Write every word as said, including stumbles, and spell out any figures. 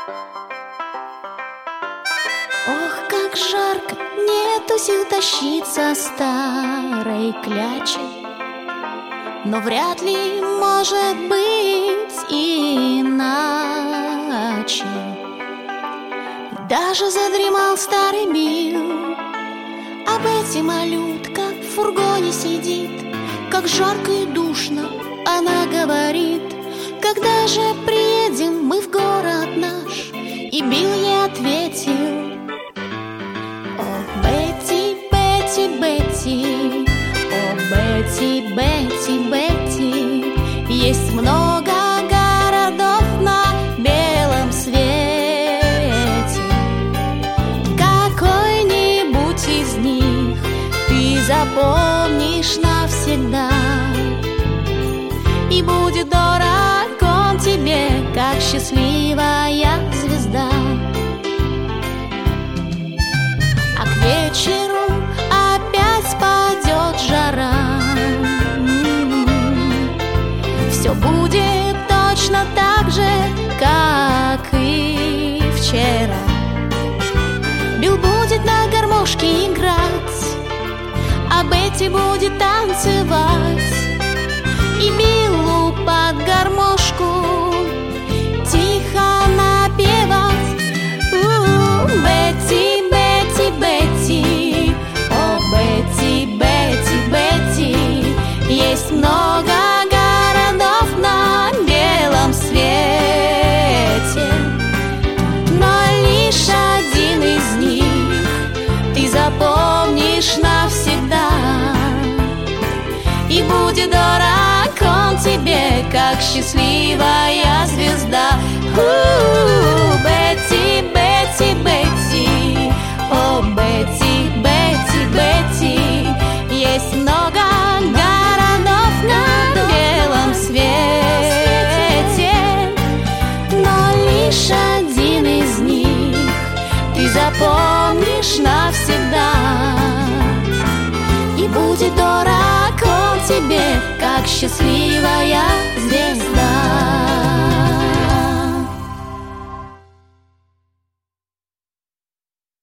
Ох, как жарко, нету сил тащиться старой клячи, но вряд ли может быть иначе. Даже задремал старый Билл, а Бетти малютка в фургоне сидит. Как жарко и душно, она говорит: когда же приедем мы в город наш? И Билл ей ответил: о, Бетти, Бетти, Бетти, о, Бетти, Бетти, Бетти, есть много городов на белом свете. Какой-нибудь из них ты запомнишь навсегда, и будет дорог он тебе, как счастливая звезда. А к вечеру опять спадет жара, все будет точно так же, как и вчера. Билл будет на гармошке играть, а Бетти будет танцевать. И Биллу под гармошку тихо напевать: у-у, Бетти, Бетти, Бетти, о, Бетти, Бетти, Бетти, есть много городов на белом свете, но лишь один из них ты запомнишь навсегда, и будет дорог он тебе, как счастливая звезда. У-у-у, Бетти, Бетти, Бетти, о, Бетти, Бетти, Бетти, есть много городов на белом свете, но лишь один из них ты запомнишь навсегда, и будет дорог он тебе, как счастливая звезда.